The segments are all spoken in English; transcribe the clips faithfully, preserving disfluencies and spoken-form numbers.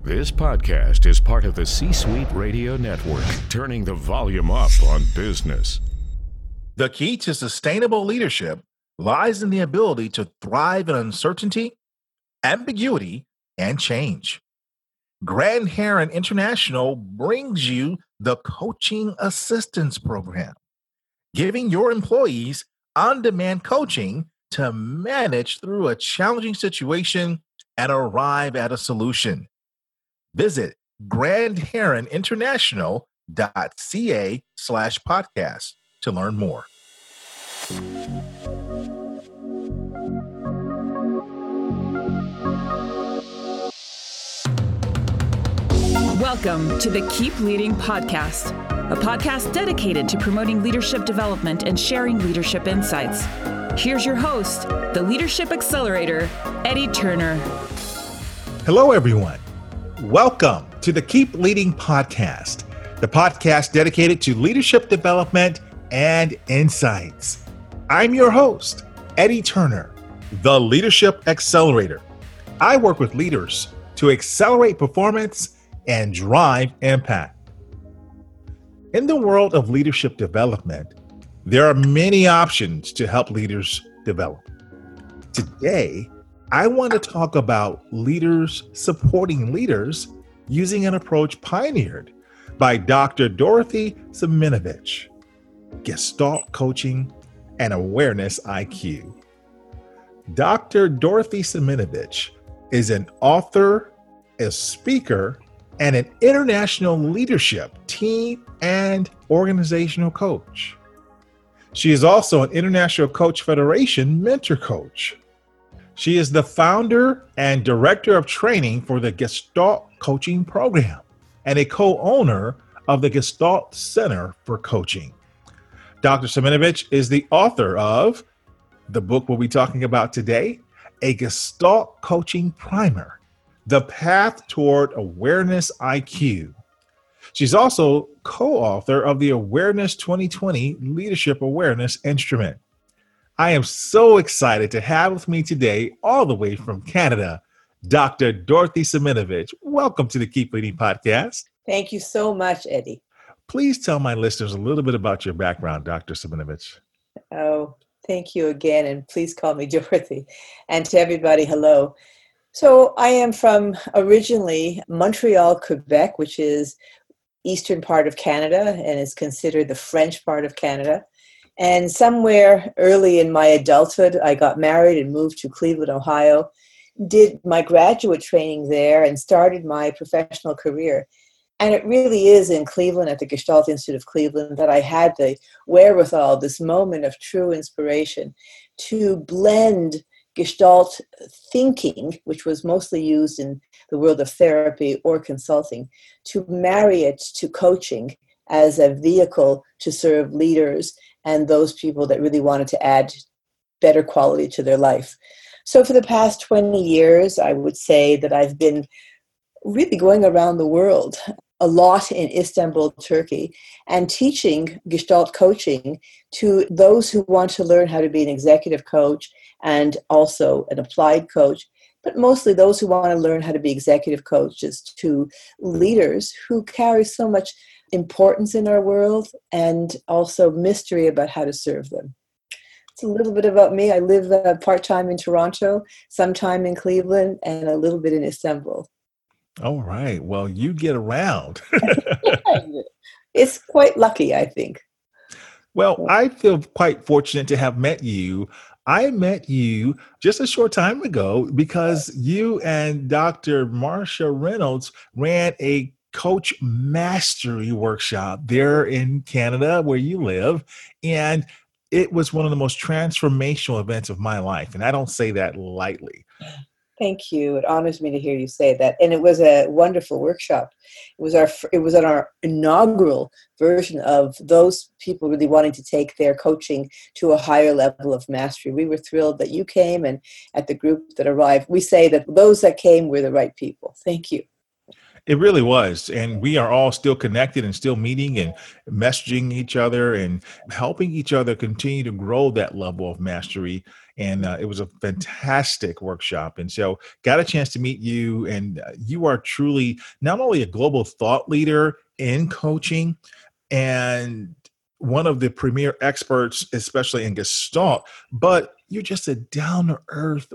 This podcast is part of the C-Suite Radio Network, turning the volume up on business. The key to sustainable leadership lies in the ability to thrive in uncertainty, ambiguity, and change. Grand Heron International brings you the Coaching Assistance Program, giving your employees on-demand coaching to manage through a challenging situation and arrive at a solution. Visit grand heron international dot c a slash podcast to learn more. Welcome to the Keep Leading Podcast, a podcast dedicated to promoting leadership development and sharing leadership insights. Here's your host, the Leadership Accelerator, Eddie Turner. Hello, everyone. Welcome to the Keep Leading Podcast, the podcast dedicated to leadership development and insights. I'm your host, Eddie Turner, the Leadership Accelerator. I work with leaders to accelerate performance and drive impact. In the world of leadership development, there are many options to help leaders develop. Today, I want to talk about leaders supporting leaders using an approach pioneered by Doctor Dorothy Siminovich, Gestalt Coaching and Awareness I Q. Doctor Dorothy Siminovich is an author, a speaker, and an international leadership, team, and organizational coach. She is also an International Coach Federation mentor coach. She is the founder and director of training for the Gestalt Coaching Program and a co-owner of the Gestalt Center for Coaching. Doctor Siminovich is the author of the book we'll be talking about today, A Gestalt Coaching Primer, The Path Toward Awareness I Q. She's also co-author of the Awareness twenty twenty Leadership Awareness Instrument. I am so excited to have with me today, all the way from Canada, Doctor Dorothy Siminovich. Welcome to the Keep Leading Podcast. Thank you so much, Eddie. Please tell my listeners a little bit about your background, Doctor Siminovich. Oh, thank you again, and please call me Dorothy. And to everybody, hello. So I am from originally Montreal, Quebec, which is eastern part of Canada and is considered the French part of Canada. And somewhere early in my adulthood, I got married and moved to Cleveland, Ohio, did my graduate training there and started my professional career. And it really is in Cleveland at the Gestalt Institute of Cleveland that I had the wherewithal, this moment of true inspiration to blend Gestalt thinking, which was mostly used in the world of therapy or consulting, to marry it to coaching as a vehicle to serve leaders and those people that really wanted to add better quality to their life. So for the past twenty years, I would say that I've been really going around the world, a lot in Istanbul, Turkey, and teaching Gestalt coaching to those who want to learn how to be an executive coach and also an applied coach, but mostly those who want to learn how to be executive coaches to leaders who carry so much importance in our world and also mystery about how to serve them. It's a little bit about me. I live uh, part-time in Toronto, sometime in Cleveland, and a little bit in Istanbul. All right. Well, you get around. It's quite lucky, I think. Well, I feel quite fortunate to have met you. I met you just a short time ago because you and Doctor Marsha Reynolds ran a Coach Mastery workshop there in Canada where you live. And it was one of the most transformational events of my life. And I don't say that lightly. Thank you. It honors me to hear you say that. And it was a wonderful workshop. It was our it was on our inaugural version of those people really wanting to take their coaching to a higher level of mastery. We were thrilled that you came, and at the group that arrived, we say that those that came were the right people. Thank you. It really was. And we are all still connected and still meeting and messaging each other and helping each other continue to grow that level of mastery. And uh, it was a fantastic workshop. And so got a chance to meet you. And uh, you are truly not only a global thought leader in coaching and one of the premier experts, especially in Gestalt, but you're just a down-to-earth,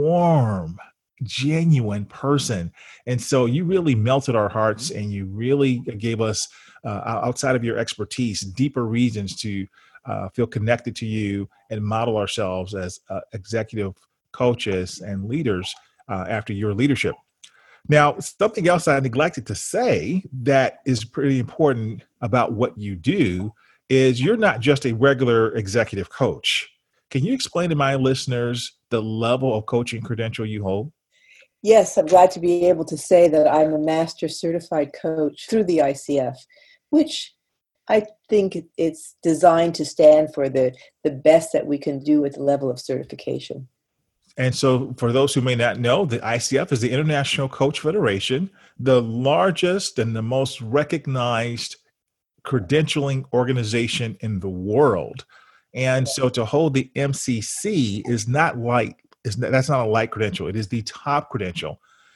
warm, genuine person. And so you really melted our hearts and you really gave us, uh, outside of your expertise, deeper reasons to uh, feel connected to you and model ourselves as uh, executive coaches and leaders uh, after your leadership. Now, something else I neglected to say that is pretty important about what you do is you're not just a regular executive coach. Can you explain to my listeners the level of coaching credential you hold? Yes, I'm glad to be able to say that I'm a master certified coach through the I C F, which I think it's designed to stand for the, the best that we can do at the level of certification. And so for those who may not know, the I C F is the International Coach Federation, the largest and the most recognized credentialing organization in the world. And so to hold the M C C is not light. Is that's not a light credential. It is the top credential.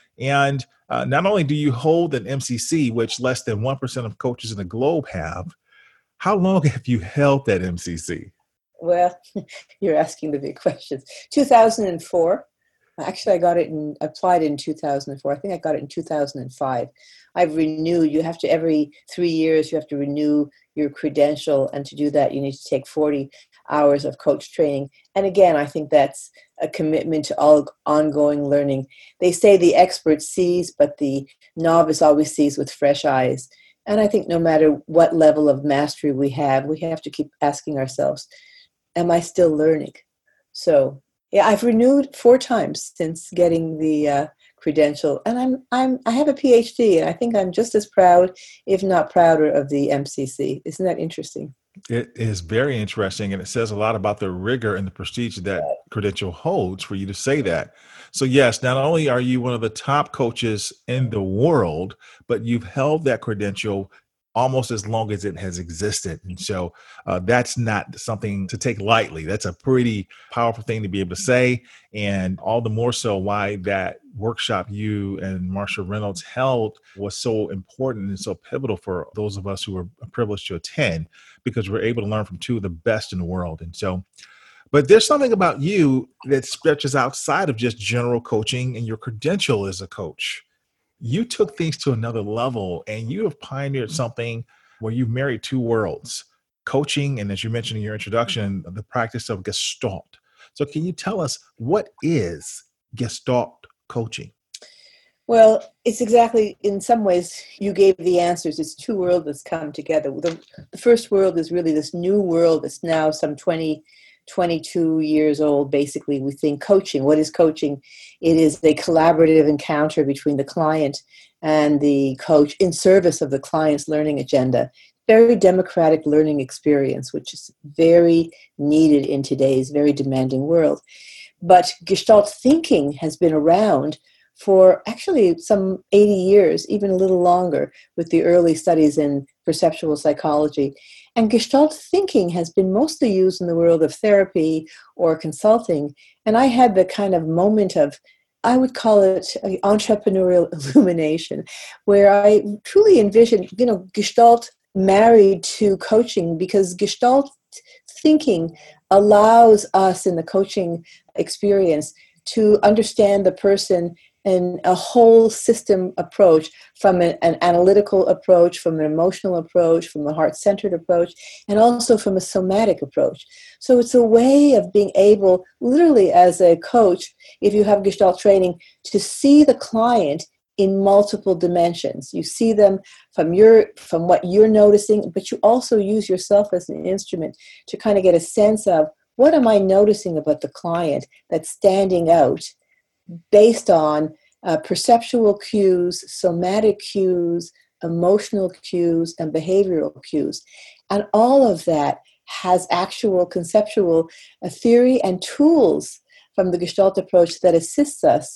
And uh, not only do you hold an M C C, which less than one percent of coaches in the globe have, how long have you held that M C C? Well, you're asking the big questions. two thousand four. Actually, I got it and applied in two thousand four. I think I got it in two thousand five. I've renewed. You have to, every three years, you have to renew your credential. And to do that, you need to take forty hours of coach training. And again, I think that's a commitment to all ongoing learning. They say the expert sees, but the novice always sees with fresh eyes. And I think no matter what level of mastery we have, we have to keep asking ourselves, am I still learning? So yeah, I've renewed four times since getting the uh, credential, and I'm I'm I have a P H D, and I think I'm just as proud, if not prouder, of the M C C. Isn't that interesting? It is very interesting, and it says a lot about the rigor and the prestige that credential holds for you to say that. So yes, not only are you one of the top coaches in the world, but you've held that credential almost as long as it has existed. And so uh, that's not something to take lightly. That's a pretty powerful thing to be able to say. And all the more so why that workshop you and Marsha Reynolds held was so important and so pivotal for those of us who were privileged to attend, because we're able to learn from two of the best in the world. And so, but there's something about you that stretches outside of just general coaching and your credential as a coach. You took things to another level and you have pioneered something where you married two worlds, coaching, and as you mentioned in your introduction, the practice of Gestalt. So can you tell us, what is Gestalt coaching? Well, it's exactly, in some ways, you gave the answers. It's two worlds that's come together. The, the first world is really this new world that's now some twenty, twenty-two years old. Basically, we think coaching. What is coaching? It is a collaborative encounter between the client and the coach in service of the client's learning agenda. Very democratic learning experience, which is very needed in today's very demanding world. But Gestalt thinking has been around for actually some eighty years, even a little longer, with the early studies in perceptual psychology. And Gestalt thinking has been mostly used in the world of therapy or consulting. And I had the kind of moment of, I would call it entrepreneurial illumination, where I truly envisioned, you know, Gestalt married to coaching, because Gestalt thinking allows us in the coaching experience to understand the person in a whole system approach, from an, an analytical approach, from an emotional approach, from a heart-centered approach, and also from a somatic approach. So it's a way of being able, literally as a coach, if you have Gestalt training, to see the client in multiple dimensions. You see them from your from what you're noticing, but you also use yourself as an instrument to kind of get a sense of, what am I noticing about the client that's standing out, based on uh, perceptual cues, somatic cues, emotional cues, and behavioral cues. And all of that has actual conceptual uh, theory and tools from the Gestalt approach that assists us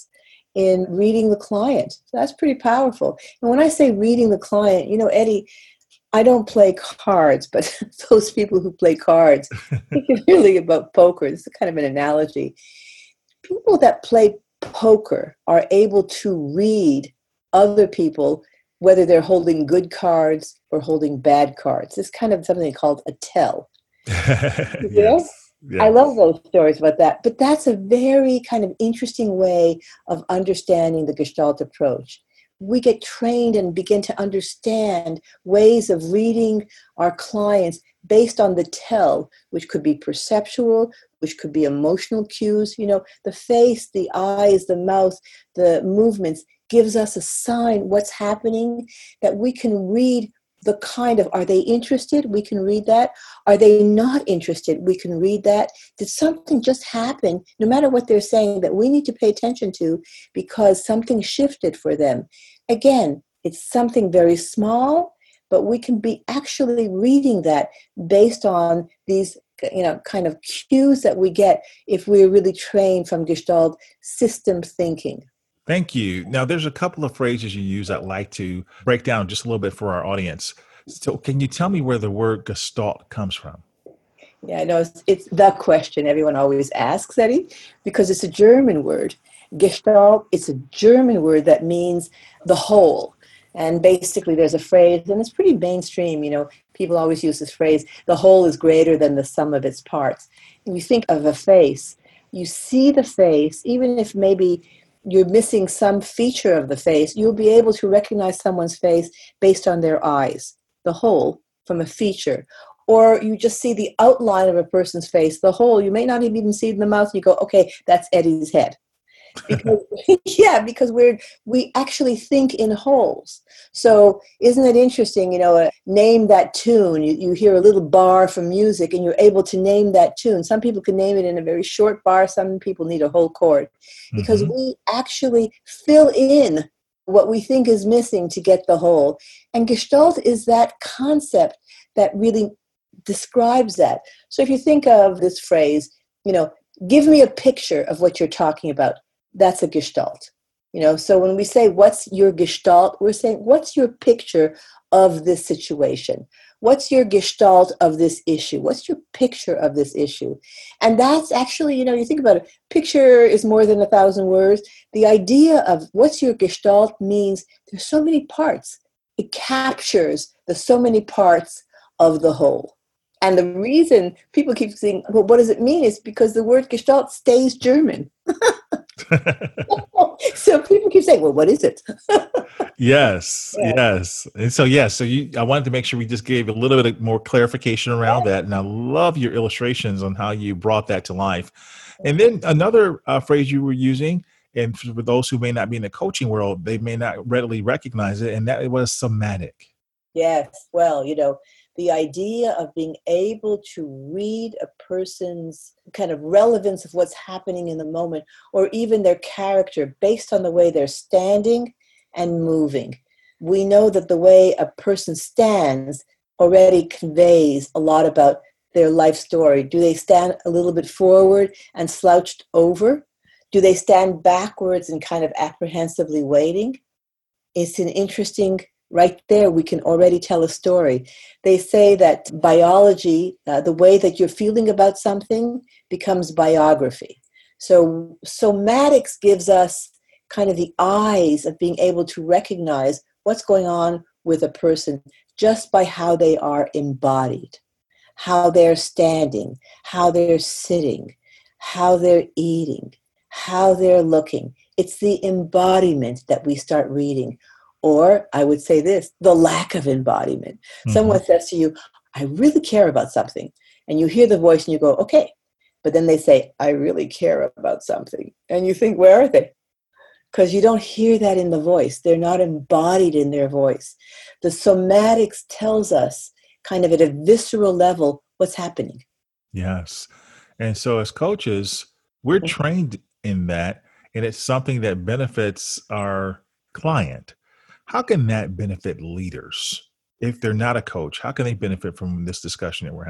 in reading the client. So that's pretty powerful. And when I say reading the client, you know, Eddie, I don't play cards, but those people who play cards, particularly about poker, this is kind of an analogy. People that play poker are able to read other people, whether they're holding good cards or holding bad cards. It's kind of something called a tell. Yes. You know? Yes. I love those stories about that. But that's a very kind of interesting way of understanding the Gestalt approach. We get trained and begin to understand ways of reading our clients based on the tell, which could be perceptual, which could be emotional cues. You know, the face, the eyes, the mouth, the movements gives us a sign what's happening, that we can read the kind of, are they interested? We can read that. Are they not interested? We can read that. Did something just happen, no matter what they're saying, that we need to pay attention to because something shifted for them? Again, it's something very small, but we can be actually reading that based on these, you know, kind of cues that we get if we're really trained from Gestalt system thinking. Thank you. Now, there's a couple of phrases you use I'd like to break down just a little bit for our audience. So can you tell me where the word Gestalt comes from? Yeah, I know it's, it's the question everyone always asks, Eddie, because it's a German word. Gestalt, it's a German word that means the whole. And basically there's a phrase, and it's pretty mainstream, you know, people always use this phrase, the whole is greater than the sum of its parts. When you think of a face, you see the face, even if maybe you're missing some feature of the face, you'll be able to recognize someone's face based on their eyes, the whole from a feature. Or you just see the outline of a person's face, the whole. You may not even see the mouth, and you go, okay, that's Eddie's head. Because, yeah, because we're we actually think in wholes. So isn't it interesting, you know, uh, name that tune. You, you hear a little bar from music and you're able to name that tune. Some people can name it in a very short bar. Some people need a whole chord. Because mm-hmm. we actually fill in what we think is missing to get the whole. And Gestalt is that concept that really describes that. So if you think of this phrase, you know, give me a picture of what you're talking about. That's a Gestalt. You know, so when we say, what's your Gestalt? We're saying, what's your picture of this situation? What's your Gestalt of this issue? What's your picture of this issue? And that's actually, you know, you think about it, picture is more than a thousand words. The idea of what's your Gestalt means there's so many parts. It captures the so many parts of the whole. And the reason people keep saying, well, what does it mean? Is because the word Gestalt stays German. So people keep saying, well, what is it? Yes, yeah. yes. And so, yes, so you, I wanted to make sure we just gave a little bit more clarification around yeah. that. And I love your illustrations on how you brought that to life. And then another uh, phrase you were using, and for those who may not be in the coaching world, they may not readily recognize it, and that it was somatic. Yes. Well, you know, the idea of being able to read a person's kind of relevance of what's happening in the moment, or even their character based on the way they're standing and moving. We know that the way a person stands already conveys a lot about their life story. Do they stand a little bit forward and slouched over? Do they stand backwards and kind of apprehensively waiting? It's an interesting right there, we can already tell a story. They say that biology, uh, the way that you're feeling about something becomes biography. So somatics gives us kind of the eyes of being able to recognize what's going on with a person just by how they are embodied, how they're standing, how they're sitting, how they're eating, how they're looking. It's the embodiment that we start reading. Or I would say this, the lack of embodiment. Mm-hmm. Someone says to you, I really care about something. And you hear the voice and you go, okay. But then they say, I really care about something. And you think, where are they? Because you don't hear that in the voice. They're not embodied in their voice. The somatics tells us kind of at a visceral level what's happening. Yes. And so as coaches, we're mm-hmm. trained in that. And it's something that benefits our client. How can that benefit leaders? If they're not a coach, how can they benefit from this discussion that we're having?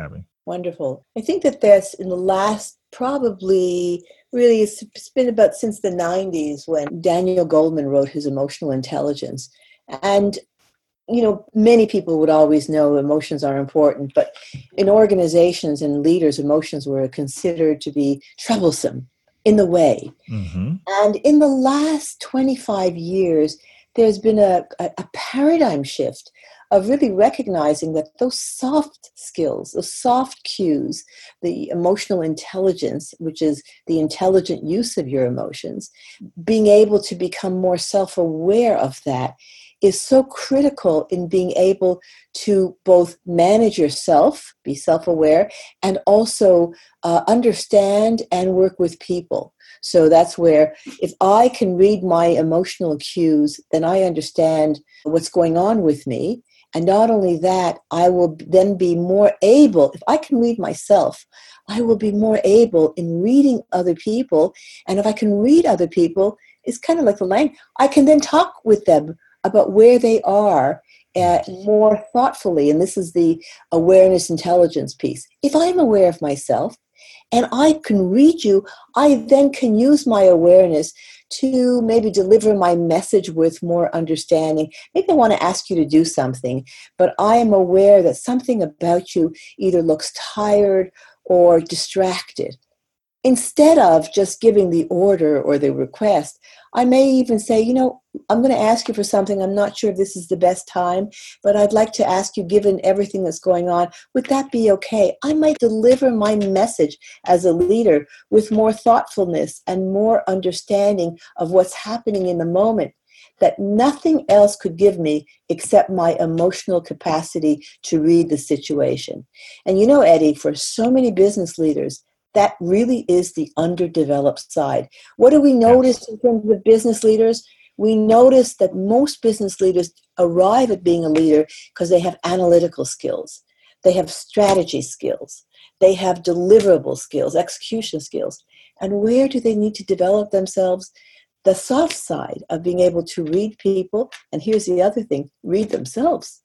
Wonderful. I think that that's in the last probably really it's been about since the nineties when Daniel Goleman wrote his Emotional Intelligence. And you know, many people would always know emotions are important, but in organizations and leaders, emotions were considered to be troublesome, in the way. Mm-hmm. And in the last twenty-five years, there's been a, a, a paradigm shift of really recognizing that those soft skills, those soft cues, the emotional intelligence, which is the intelligent use of your emotions, being able to become more self-aware of that is so critical in being able to both manage yourself, be self-aware, and also uh, understand and work with people. So that's where if I can read my emotional cues, then I understand what's going on with me. And not only that, I will then be more able, if I can read myself, I will be more able in reading other people. And if I can read other people, it's kind of like the language. I can then talk with them about where they are uh, more thoughtfully. And this is the awareness intelligence piece. If I'm aware of myself and I can read you, I then can use my awareness to maybe deliver my message with more understanding. Maybe I want to ask you to do something, but I am aware that something about you either looks tired or distracted. Instead of just giving the order or the request, I may even say, you know, I'm going to ask you for something. I'm not sure if this is the best time, but I'd like to ask you, given everything that's going on, would that be okay? I might deliver my message as a leader with more thoughtfulness and more understanding of what's happening in the moment that nothing else could give me except my emotional capacity to read the situation. And you know, Eddie, for so many business leaders, that really is the underdeveloped side. What do we notice yes. in terms of business leaders? We notice that most business leaders arrive at being a leader because they have analytical skills. They have strategy skills. They have deliverable skills, execution skills. And where do they need to develop themselves? The soft side of being able to read people. And here's the other thing, read themselves.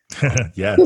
yes.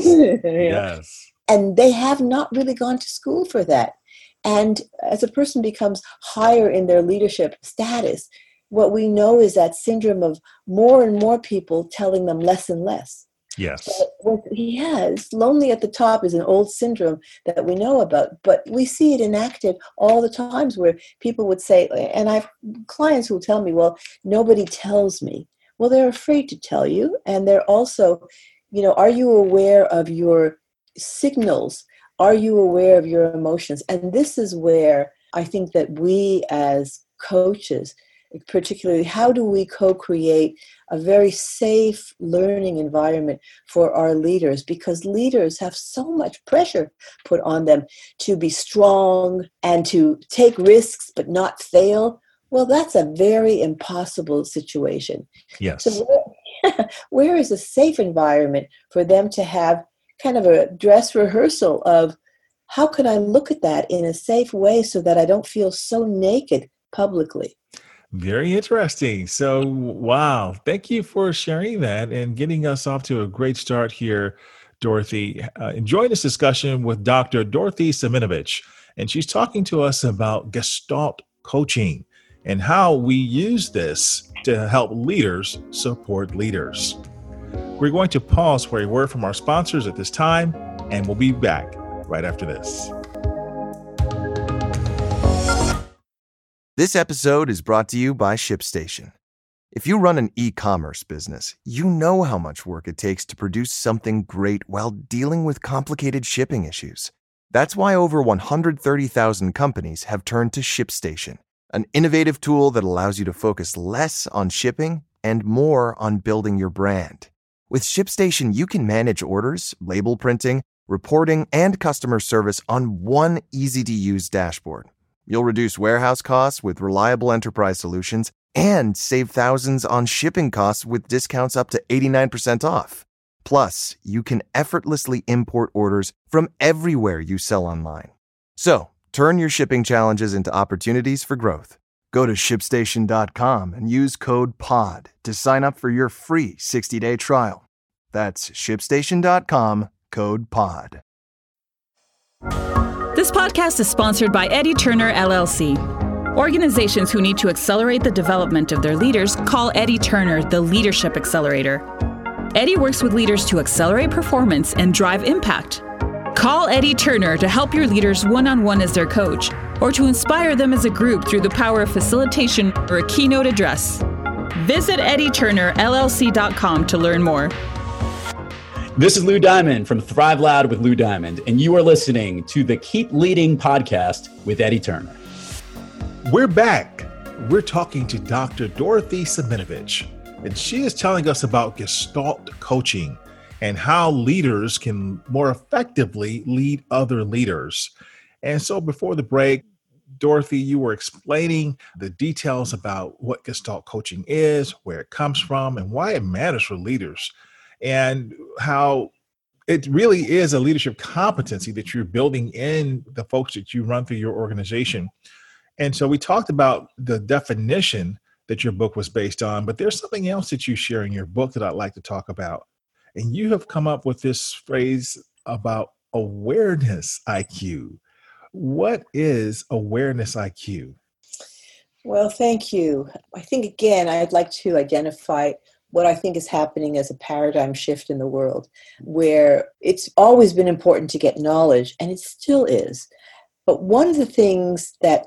yes. And they have not really gone to school for that. And as a person becomes higher in their leadership status, what we know is that syndrome of more and more people telling them less and less. Yes. What he has, lonely at the top is an old syndrome that we know about, but we see it enacted all the times where people would say, and I have clients who will tell me, well, nobody tells me. Well, they're afraid to tell you. And they're also, you know, are you aware of your signals? Are you aware of your emotions? And this is where I think that we as coaches, particularly, how do we co-create a very safe learning environment for our leaders? Because leaders have so much pressure put on them to be strong and to take risks but not fail. Well, that's a very impossible situation. Yes. So where, where is a safe environment for them to have kind of a dress rehearsal of how can I look at that in a safe way so that I don't feel so naked publicly? Very interesting. So, wow. Thank you for sharing that and getting us off to a great start here, Dorothy. Uh, enjoying this discussion with Doctor Dorothy Siminovich, and she's talking to us about Gestalt coaching and how we use this to help leaders support leaders. We're going to pause for a word from our sponsors at this time, and we'll be back right after this. This episode is brought to you by ShipStation. If you run an e-commerce business, you know how much work it takes to produce something great while dealing with complicated shipping issues. That's why over one hundred thirty thousand companies have turned to ShipStation, an innovative tool that allows you to focus less on shipping and more on building your brand. With ShipStation, you can manage orders, label printing, reporting, and customer service on one easy-to-use dashboard. You'll reduce warehouse costs with reliable enterprise solutions and save thousands on shipping costs with discounts up to eighty-nine percent off. Plus, you can effortlessly import orders from everywhere you sell online. So, turn your shipping challenges into opportunities for growth. Go to ship station dot com and use code P O D to sign up for your free sixty-day trial. That's ship station dot com, code P O D. This podcast is sponsored by Eddie Turner, L L C. Organizations who need to accelerate the development of their leaders call Eddie Turner the Leadership Accelerator. Eddie works with leaders to accelerate performance and drive impact. Call Eddie Turner to help your leaders one-on-one as their coach, or to inspire them as a group through the power of facilitation or a keynote address. Visit eddie turner l l c dot com to learn more. This is Lou Diamond from Thrive Loud with Lou Diamond, and you are listening to the Keep Leading podcast with Eddie Turner. We're back. We're talking to Doctor Dorothy Seminovich, and she is telling us about Gestalt coaching and how leaders can more effectively lead other leaders. And so before the break, Dorothy, you were explaining the details about what Gestalt coaching is, where it comes from, and why it matters for leaders, and how it really is a leadership competency that you're building in the folks that you run through your organization. And so we talked about the definition that your book was based on, but there's something else that you share in your book that I'd like to talk about. And you have come up with this phrase about awareness I Q. What is awareness I Q? Well, thank you. I think, again, I'd like to identify what I think is happening as a paradigm shift in the world, where it's always been important to get knowledge, and it still is. But one of the things that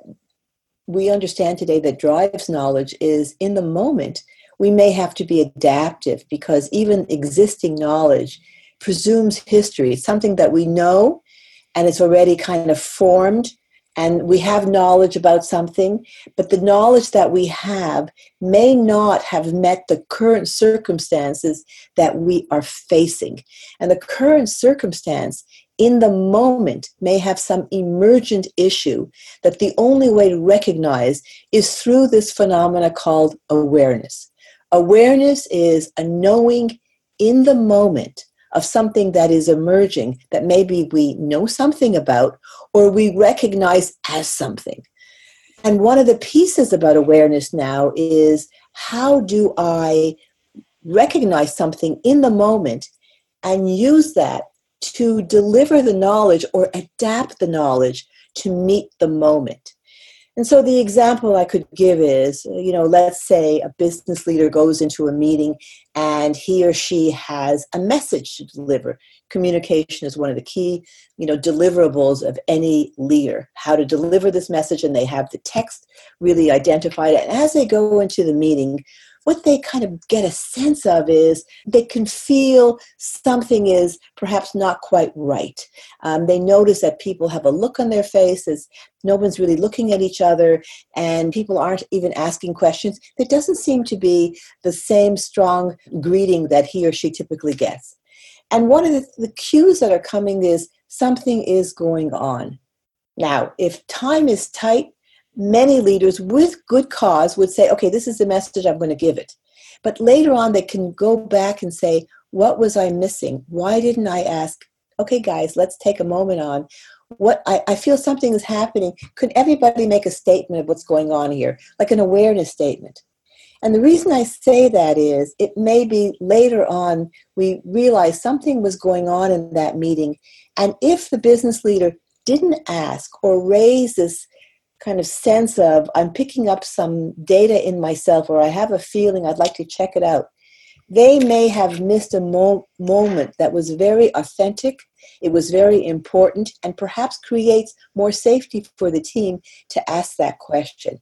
we understand today that drives knowledge is, in the moment, we may have to be adaptive, because even existing knowledge presumes history. It's something that we know, and it's already kind of formed, and we have knowledge about something, but the knowledge that we have may not have met the current circumstances that we are facing. And the current circumstance in the moment may have some emergent issue that the only way to recognize is through this phenomena called awareness. Awareness is a knowing in the moment of something that is emerging that maybe we know something about or we recognize as something. And one of the pieces about awareness now is, how do I recognize something in the moment and use that to deliver the knowledge or adapt the knowledge to meet the moment? And so the example I could give is, you know, let's say a business leader goes into a meeting and he or she has a message to deliver. Communication is one of the key, you know, deliverables of any leader, how to deliver this message, and they have the text really identified. And as they go into the meeting, what they kind of get a sense of is they can feel something is perhaps not quite right. Um, they notice that people have a look on their faces, no one's really looking at each other, and people aren't even asking questions. There doesn't seem to be the same strong greeting that he or she typically gets. And one of the, the cues that are coming is something is going on. Now, if time is tight, many leaders with good cause would say, okay, this is the message, I'm going to give it. But later on, they can go back and say, what was I missing? Why didn't I ask? Okay, guys, let's take a moment on what I, I feel something is happening. Could everybody make a statement of what's going on here, like an awareness statement? And the reason I say that is it may be later on we realize something was going on in that meeting. And if the business leader didn't ask or raise this kind of sense of, I'm picking up some data in myself, or I have a feeling I'd like to check it out, they may have missed a mo- moment that was very authentic, it was very important, and perhaps creates more safety for the team to ask that question.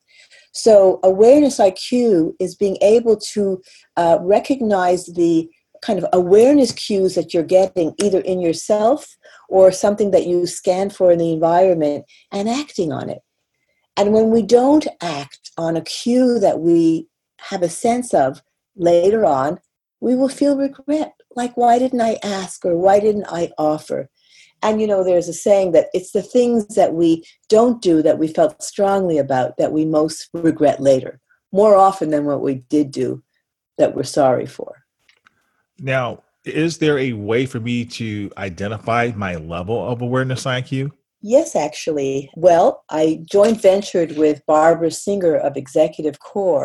So awareness I Q is being able to uh, recognize the kind of awareness cues that you're getting either in yourself or something that you scan for in the environment and acting on it. And when we don't act on a cue that we have a sense of later on, we will feel regret. Like, why didn't I ask, or why didn't I offer? And, you know, there's a saying that it's the things that we don't do that we felt strongly about that we most regret later, more often than what we did do that we're sorry for. Now, is there a way for me to identify my level of awareness I Q? Yes, actually. Well, I joint ventured with Barbara Singer of Executive Core,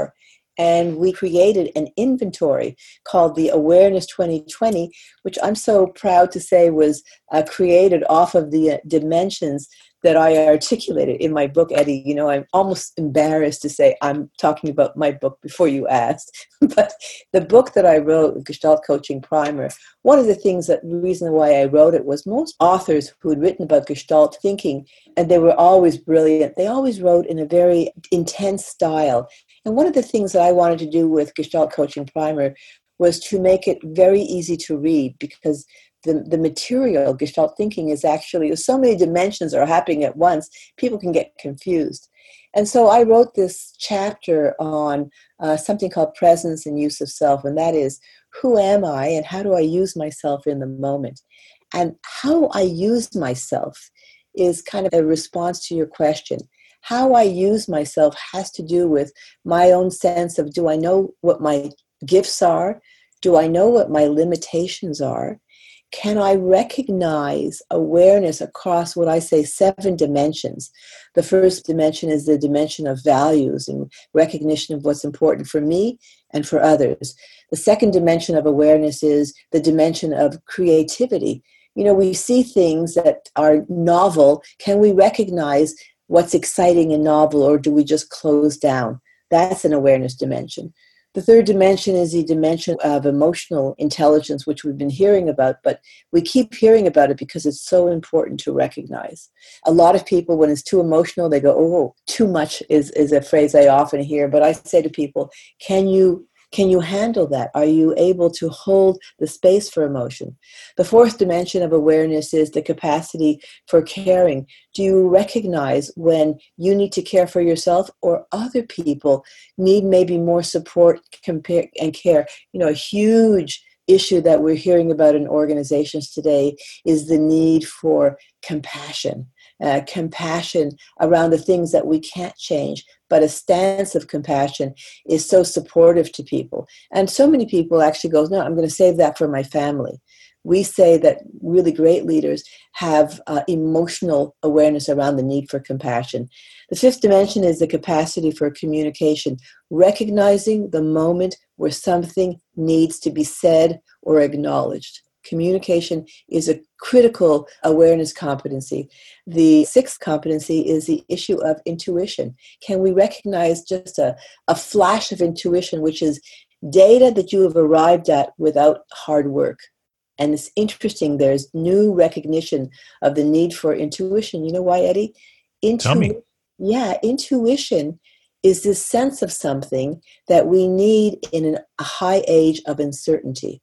And we created an inventory called the Awareness twenty twenty, which I'm so proud to say was uh, created off of the uh, dimensions that I articulated in my book, Eddie. You know, I'm almost embarrassed to say I'm talking about my book before you asked. But the book that I wrote, Gestalt Coaching Primer, one of the things that the reason why I wrote it was most authors who had written about Gestalt thinking, and they were always brilliant, they always wrote in a very intense style. And one of the things that I wanted to do with Gestalt Coaching Primer was to make it very easy to read, because the, the material, Gestalt thinking, is actually, so many dimensions are happening at once, people can get confused. And so I wrote this chapter on uh, something called presence and use of self, and that is, who am I and how do I use myself in the moment? And how I use myself is kind of a response to your question. How I use myself has to do with my own sense of, do I know what my gifts are? Do I know what my limitations are? Can I recognize awareness across what I say seven dimensions? The first dimension is the dimension of values and recognition of what's important for me and for others. The second dimension of awareness is the dimension of creativity. You know, we see things that are novel. Can we recognize what's exciting and novel, or do we just close down? That's an awareness dimension. The third dimension is the dimension of emotional intelligence, which we've been hearing about, but we keep hearing about it because it's so important to recognize. A lot of people, when it's too emotional, they go, oh, too much is, is a phrase I often hear. But I say to people, can you Can you handle that? Are you able to hold the space for emotion? The fourth dimension of awareness is the capacity for caring. Do you recognize when you need to care for yourself, or other people need maybe more support compare, and care? You know, a huge issue that we're hearing about in organizations today is the need for compassion. Uh, compassion around the things that we can't change, but a stance of compassion is so supportive to people. And so many people actually go, no, I'm going to save that for my family. We say that really great leaders have uh, emotional awareness around the need for compassion. The fifth dimension is the capacity for communication, recognizing the moment where something needs to be said or acknowledged. Communication is a critical awareness competency. The sixth competency is the issue of intuition. Can we recognize just a, a flash of intuition, which is data that you have arrived at without hard work? And it's interesting, there's new recognition of the need for intuition. You know why, Eddie? Intu- Tell me. Yeah, intuition is this sense of something that we need in an, a high age of uncertainty.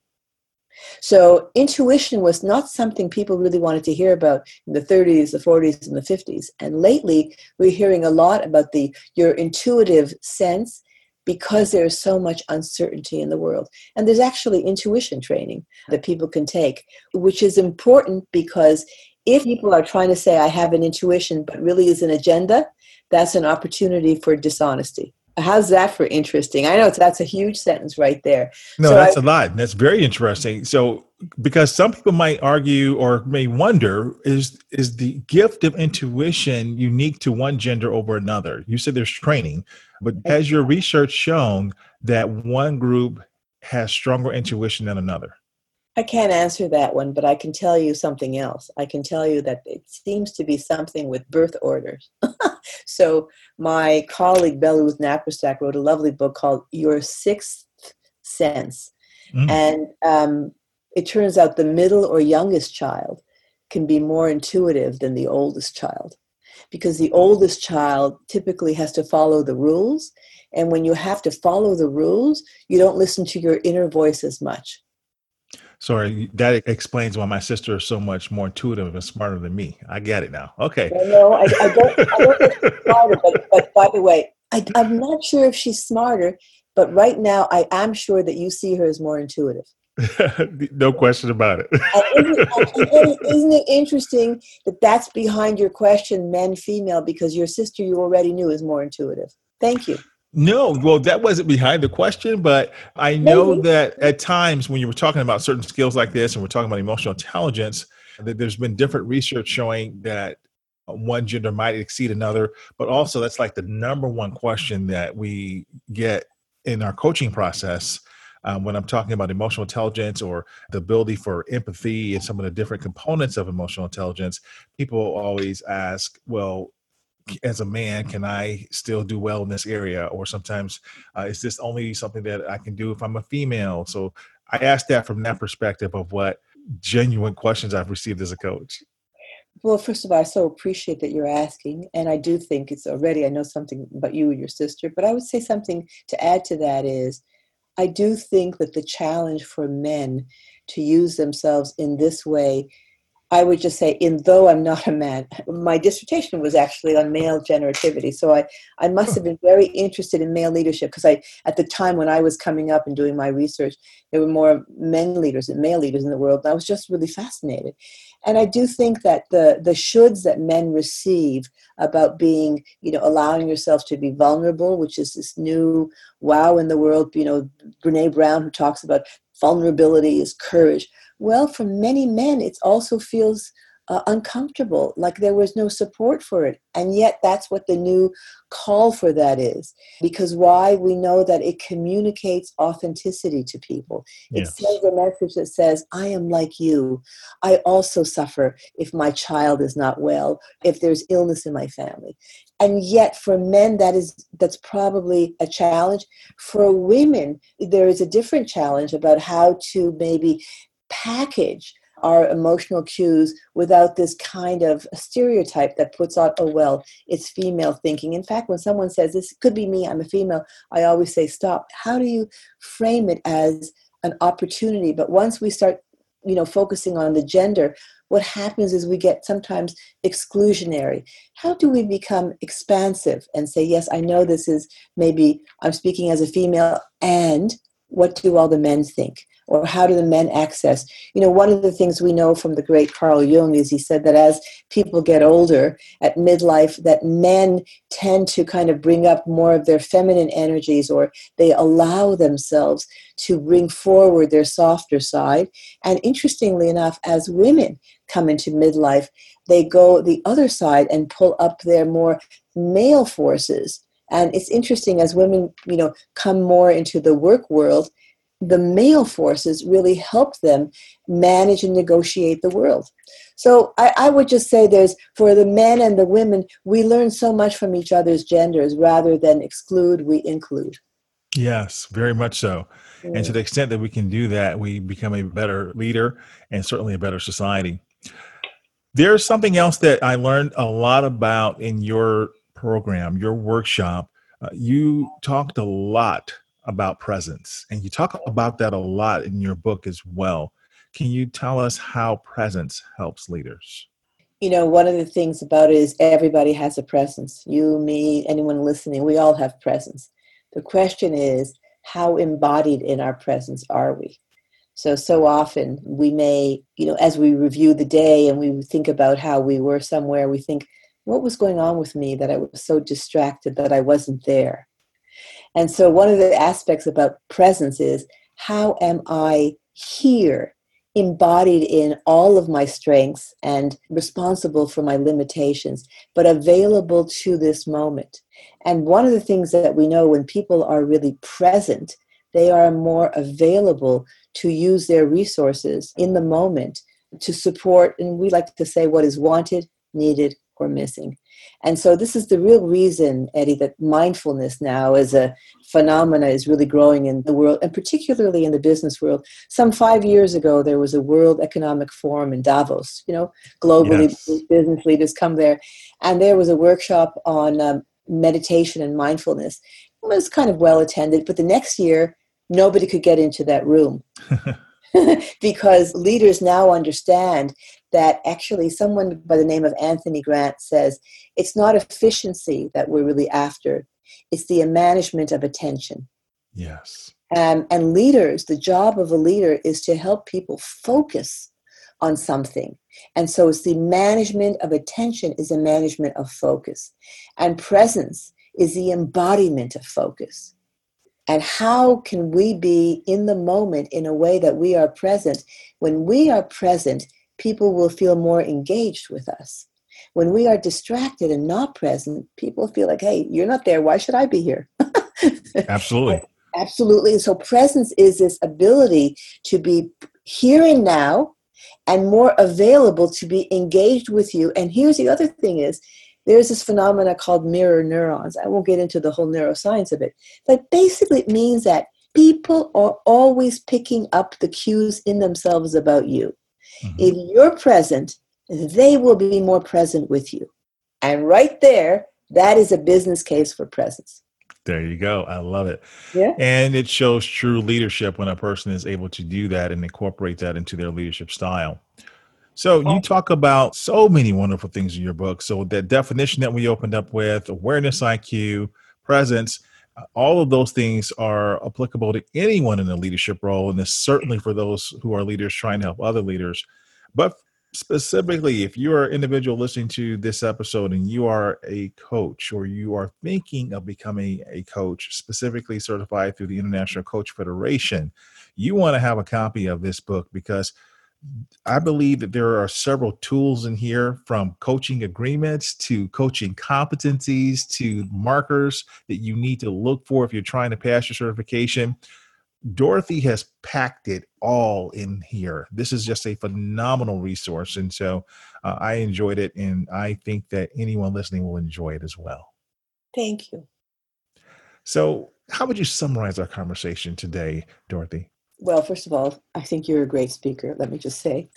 So intuition was not something people really wanted to hear about in the thirties, the forties, and the fifties. And lately, we're hearing a lot about the your intuitive sense, because there is so much uncertainty in the world. And there's actually intuition training that people can take, which is important, because if people are trying to say, I have an intuition, but really is an agenda, that's an opportunity for dishonesty. How's that for interesting? I know that's a huge sentence right there. No, so that's I, a lot. That's very interesting. So, because some people might argue or may wonder, is is the gift of intuition unique to one gender over another? You said there's training, but has your research shown that one group has stronger intuition than another? I can't answer that one, but I can tell you something else. I can tell you that it seems to be something with birth orders. So my colleague, Beluth Naparstek, wrote a lovely book called Your Sixth Sense. Mm. And um, it turns out the middle or youngest child can be more intuitive than the oldest child, because the oldest child typically has to follow the rules. And when you have to follow the rules, you don't listen to your inner voice as much. Sorry, that explains why my sister is so much more intuitive and smarter than me. I get it now. Okay. No, no I, I don't. I don't think she's smarter, but, but by the way, I, I'm not sure if she's smarter, but right now I am sure that you see her as more intuitive. No question about it. And isn't, and isn't it interesting that that's behind your question, men, female, because your sister you already knew is more intuitive. Thank you. No, well, that wasn't behind the question, but I know Maybe. that at times when you were talking about certain skills like this, and we're talking about emotional intelligence, that there's been different research showing that one gender might exceed another, but also that's like the number one question that we get in our coaching process, um, when I'm talking about emotional intelligence or the ability for empathy and some of the different components of emotional intelligence, people always ask, well, as a man, can I still do well in this area? Or sometimes, uh, is this only something that I can do if I'm a female? So I asked that from that perspective of what genuine questions I've received as a coach. Well, first of all, I so appreciate that you're asking. And I do think it's already, I know something about you and your sister, but I would say something to add to that is, I do think that the challenge for men to use themselves in this way, I would just say, in though I'm not a man, my dissertation was actually on male generativity. So I, I must have been very interested in male leadership because I, at the time when I was coming up and doing my research, there were more men leaders than male leaders in the world. And I was just really fascinated. And I do think that the, the shoulds that men receive about being, you know, allowing yourself to be vulnerable, which is this new wow in the world, you know, Brene Brown, who talks about vulnerability is courage. Well, for many men, it also feels uh, uncomfortable, like there was no support for it. And yet that's what the new call for that is. Because why? We know that it communicates authenticity to people. It Yes. sends a message that says, I am like you. I also suffer if my child is not well, if there's illness in my family. And yet for men, that is, that's probably a challenge. For women, there is a different challenge about how to maybe package our emotional cues without this kind of stereotype that puts out, oh, well, it's female thinking. In fact, when someone says, this could be me, I'm a female, I always say, stop. How do you frame it as an opportunity? But once we start, you know, focusing on the gender, what happens is we get sometimes exclusionary. How do we become expansive and say, yes, I know this is maybe I'm speaking as a female, and what do all the men think? Or how do the men access? You know, one of the things we know from the great Carl Jung is he said that as people get older at midlife, that men tend to kind of bring up more of their feminine energies, or they allow themselves to bring forward their softer side. And interestingly enough, as women come into midlife, they go the other side and pull up their more male forces. And it's interesting, as women, you know, come more into the work world, the male forces really help them manage and negotiate the world. So I, I would just say there's, for the men and the women, we learn so much from each other's genders. Rather than exclude, we include. Yes, very much so. Mm. And to the extent that we can do that, we become a better leader and certainly a better society. There's something else that I learned a lot about in your program, your workshop. Uh, you talked a lot about presence, and you talk about that a lot in your book as well. Can you tell us how presence helps leaders? You know, one of the things about it is everybody has a presence. You, me, anyone listening, we all have presence. The question is, how embodied in our presence are we? So, so often we may, you know, as we review the day and we think about how we were somewhere, we think, what was going on with me that I was so distracted that I wasn't there? And so one of the aspects about presence is, how am I here, embodied in all of my strengths and responsible for my limitations, but available to this moment? And one of the things that we know, when people are really present, they are more available to use their resources in the moment to support, and we like to say, what is wanted, needed, or missing. And so this is the real reason, Eddie, that mindfulness now as a phenomena is really growing in the world, and particularly in the business world. Some five years ago, there was a World Economic Forum in Davos. You know, globally, yes. Business leaders come there. And there was a workshop on um, meditation and mindfulness. It was kind of well attended, but the next year, nobody could get into that room. Because leaders now understand that actually someone by the name of Anthony Grant says, it's not efficiency that we're really after. It's the management of attention. Yes. Um, and leaders, the job of a leader is to help people focus on something. And so it's the management of attention is a management of focus. And presence is the embodiment of focus. And how can we be in the moment in a way that we are present? When we are present, people will feel more engaged with us. When we are distracted and not present, people feel like, hey, you're not there. Why should I be here? Absolutely. Absolutely. And so presence is this ability to be here and now and more available to be engaged with you. And here's the other thing is, there's this phenomena called mirror neurons. I won't get into the whole neuroscience of it, but basically it means that people are always picking up the cues in themselves about you. Mm-hmm. If you're present, they will be more present with you. And right there, that is a business case for presence. There you go. I love it. Yeah. And it shows true leadership when a person is able to do that and incorporate that into their leadership style. So you talk about so many wonderful things in your book. So that definition that we opened up with, awareness I Q, presence, all of those things are applicable to anyone in a leadership role. And it's certainly for those who are leaders trying to help other leaders. But specifically, if you are an individual listening to this episode and you are a coach or you are thinking of becoming a coach, specifically certified through the International Coach Federation, you want to have a copy of this book, because I believe that there are several tools in here, from coaching agreements to coaching competencies to markers that you need to look for if you're trying to pass your certification. Dorothy has packed it all in here. This is just a phenomenal resource. And so uh, I enjoyed it. And I think that anyone listening will enjoy it as well. Thank you. So how would you summarize our conversation today, Dorothy? Well, first of all, I think you're a great speaker. Let me just say,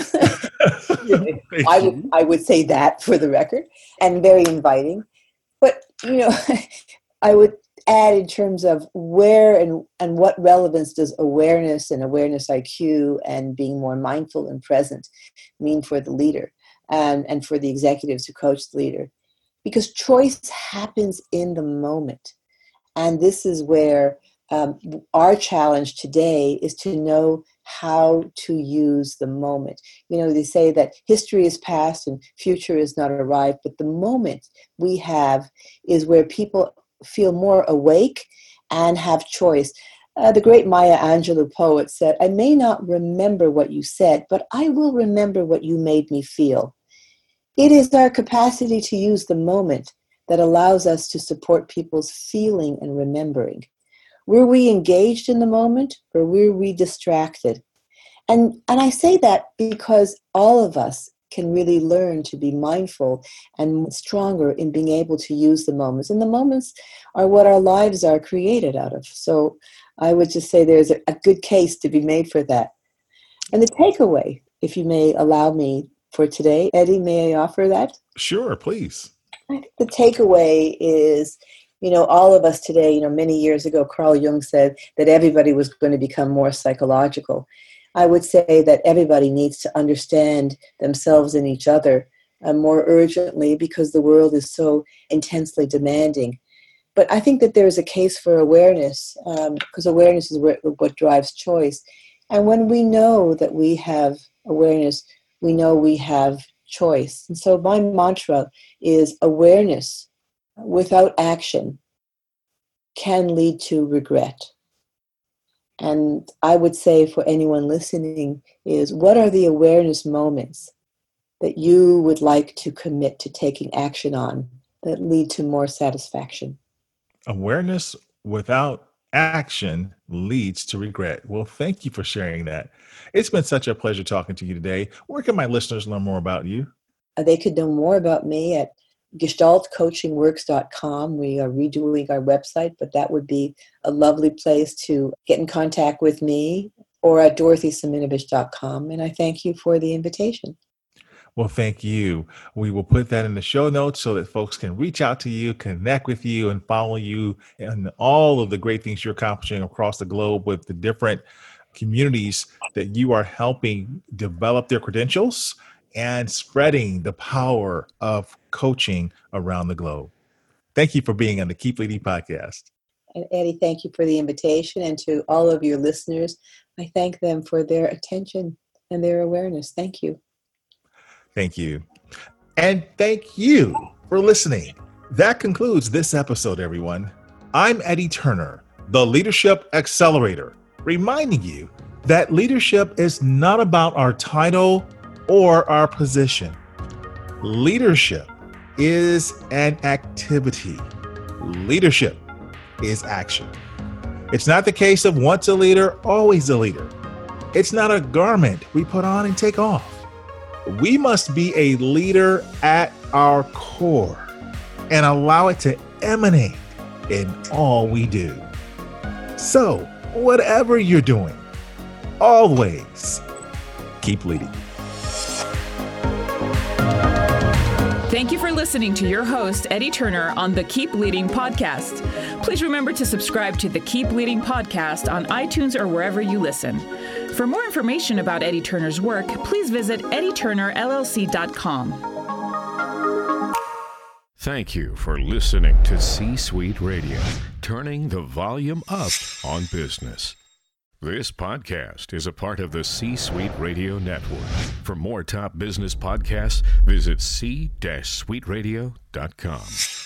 I would, I would say that for the record, and very inviting. But, you know, I would add in terms of where and, and what relevance does awareness and awareness I Q and being more mindful and present mean for the leader and, and for the executives who coach the leader? Because choice happens in the moment. And this is where um, our challenge today is to know how to use the moment. You know, they say that history is past and future is not arrived, but the moment we have is where people feel more awake and have choice. Uh, the great Maya Angelou poet said, "I may not remember what you said, but I will remember what you made me feel." It is our capacity to use the moment that allows us to support people's feeling and remembering. Were we engaged in the moment, or were we distracted? And, and I say that because all of us can really learn to be mindful and stronger in being able to use the moments. And the moments are what our lives are created out of. So I would just say there's a, a good case to be made for that. And the takeaway, if you may allow me for today, Eddie, may I offer that? Sure, please. I think the takeaway is, you know, all of us today, you know, many years ago, Carl Jung said that everybody was going to become more psychological. I would say that everybody needs to understand themselves and each other uh, more urgently, because the world is so intensely demanding. But I think that there's a case for awareness, um, because awareness is what, what drives choice. And when we know that we have awareness, we know we have choice. And so my mantra is awareness without action can lead to regret. And I would say for anyone listening is, what are the awareness moments that you would like to commit to taking action on that lead to more satisfaction? Awareness without action leads to regret. Well, thank you for sharing that. It's been such a pleasure talking to you today. Where can my listeners learn more about you? They could know more about me at gestalt coaching works dot com. We are redoing our website, but that would be a lovely place to get in contact with me, or at dorothy siminovich dot com. And I thank you for the invitation. Well, thank you. We will put that in the show notes so that folks can reach out to you, connect with you, and follow you and all of the great things you're accomplishing across the globe with the different communities that you are helping develop their credentials and spreading the power of coaching around the globe. Thank you for being on the Keep Leading podcast. And Eddie, thank you for the invitation. And to all of your listeners, I thank them for their attention and their awareness. Thank you. Thank you. And thank you for listening. That concludes this episode, everyone. I'm Eddie Turner, the Leadership Accelerator, reminding you that leadership is not about our title or our position. Leadership is an activity. Leadership is action. It's not the case of once a leader, always a leader. It's not a garment we put on and take off. We must be a leader at our core and allow it to emanate in all we do. So, whatever you're doing, always keep leading. Thank you for listening to your host, Eddie Turner, on the Keep Leading podcast. Please remember to subscribe to the Keep Leading podcast on iTunes or wherever you listen. For more information about Eddie Turner's work, please visit eddie turner l l c dot com. Thank you for listening to C-Suite Radio, turning the volume up on business. This podcast is a part of the C-Suite Radio Network. For more top business podcasts, visit c suite radio dot com.